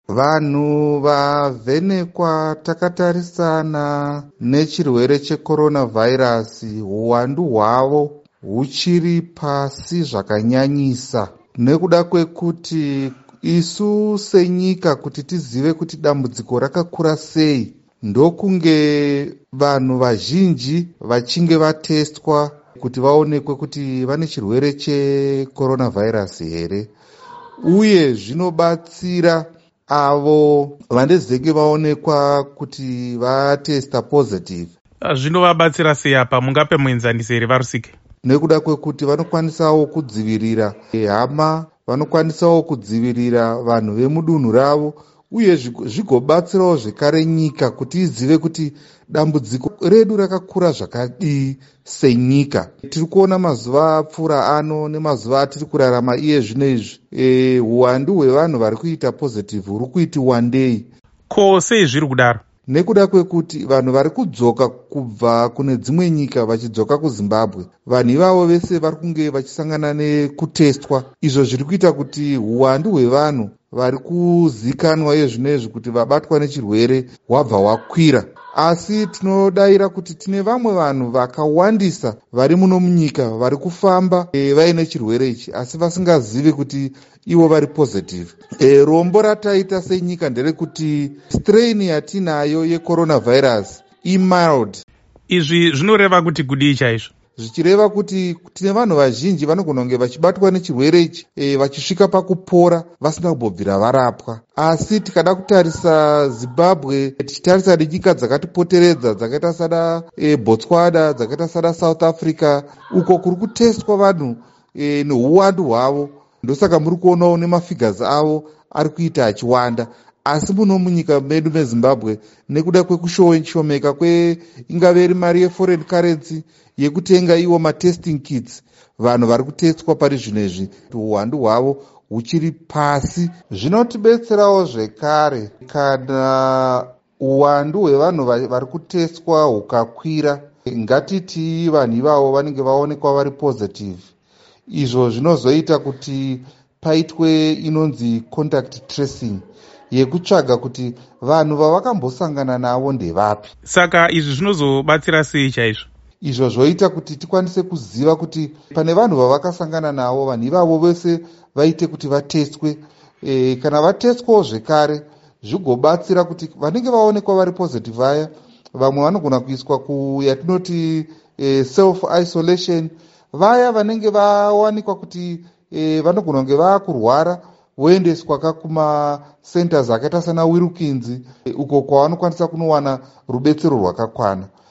Vanhu vavhenekwa takatarisana nechirwere chekoronavhairasi, huwandu hwavo huchiri pasi zvakanyanyisa, nekuda kwekuti isu senyika kuti tizive kuti dambudziko rakakura sei, ndokunge vanhu vazhinji vachinge vatestwa kuti vaonekwe kuti vane chirwere chekoronavhairasi here, uye zvinobatsira avo vanezenge vaonekwa kuti vatesta positive. Zvinovabatsira sei apa? Mungape muenzanisi here Varusike? Nekuda kwekuti vanokwanisawo kudzivirira hama, vanokwanisawo kudzivirira vanhu vemudunhu ravo, uye zvigobatsirawo zvekare nyika kuti izive kuti dambudziko redu rakakura zvakadii senyika. Tiri kuona mazuva apfuura ano nemazuva atiri kurarama iye zvino izvi, huwandu hwevanhu vari kuita positive huri kuiti wandei. Ko sei zviri kudaro? Nekuda kwekuti vanhu vari kudzoka kubva kune dzimwe nyika vachidzoka kuZimbabwe, vanhu ivavo vese vari kunge vachisangana nekutestwa, izvo zviri kuita kuti huwandu hwevanhu vari kuzikanwa iye zvinezvi kuti vabatwa nechirwere hwabva hwakwira. Asi tinodayira kuti tine vamwe vanhu vakawandisa vari muno munyika vari kufamba vaine chirwere ichi asi vasingazivi kuti ivo vari positive. Rombo rataita senyika nderekuti strain yatinayo yecoronavhairus imild. Izvi zvinoreva kuti kudii chaizvo? Zvichireva kuti tine vanhu vazhinji vanogona kunge vachibatwa nechirwere ichi vachisvika pakupora vasina kubvira varapwa. Asi tikada kutarisa Zimbabwe, tichitarisa nenyika dzakatipoteredza dzakaita sada Botswana, dzakaita sada South Africa, uko kuri kutestwa vanhu nehuwandu hwavo, ndosaka muri kuonawo nemafigures avo ari kuita achiwanda. Asi muno munyika medu meZimbabwe, nekuda kwekushomeka ingave iri mari yeforeign currency yekutenga iwo matesting kits, vanhu vari kutestwa pari zvinezvi uwandu hwavo huchiri pasi. Zvinotibetserawo zvekare kana uwandu hwevanhu vari kutestwa hukakwira, ngatiti vanhu ivavo vanenge vaonekwa vari positive, izvo zvinozoita kuti paitwe inonzi contact tracing yekutsvaga kuti vanhu vavakambosangana navo ndevapi. Saka izvi zvinozobatsira sei chaizvo? Izvo zvoita kuti tikwanise kuziva kuti pane vanhu vavakasangana navo, vanhu ivavo vese vaite kuti vatestwe. Kana vatestwawo zvekare, zvigobatsira kuti vanenge vaonekwa vari positive vaya, vamwe vanogona kuiswa kuyatinoti self isolation. Vaya vanenge vawanikwa kuti vanogona kunge vakurwara, voendeswa kuma centers akaita sana Wilkins, uko kwavanokwanisa kunowana rubetsero rwakakwana.